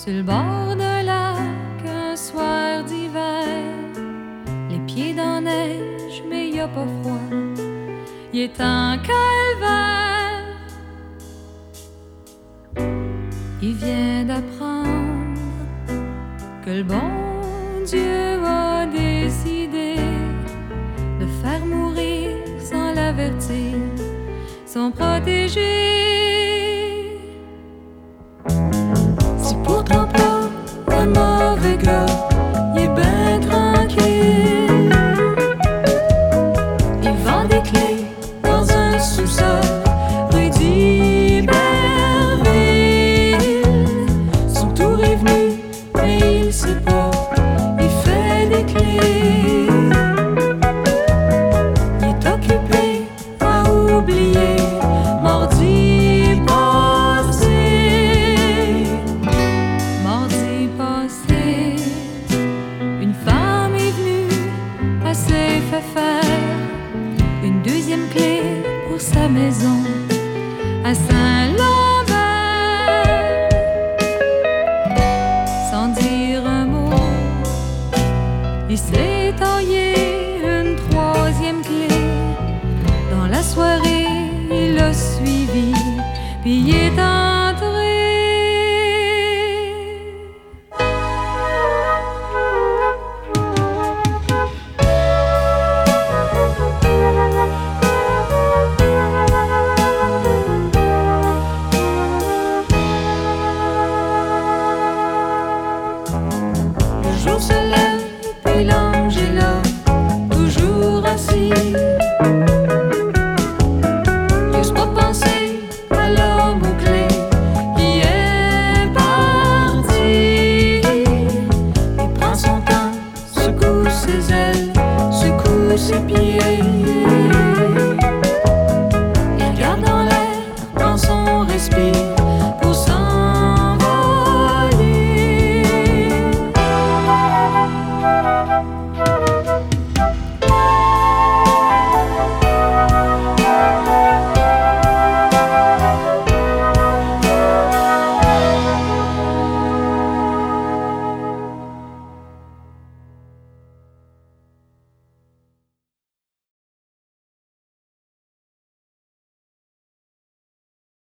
Sur le bord d'un lac, un soir d'hiver, les pieds dans la neige, mais y a pas froid. Il est en calvaire. Il vient d'apprendre que le bon Dieu a décidé de faire mourir sans l'avertir son protégé. C'est pourtant pas un mauvais gars, il est ben tranquille. Il vend des clés dans un sous-sol rue d'Iberville. Son tour est venu, mais il sait pas, il fait des clés. Il est occupé à oublier mardi passé. Mardi passé, une femme est venue, elle s'est fait faire une deuxième clé pour sa maison à Saint-Laurent.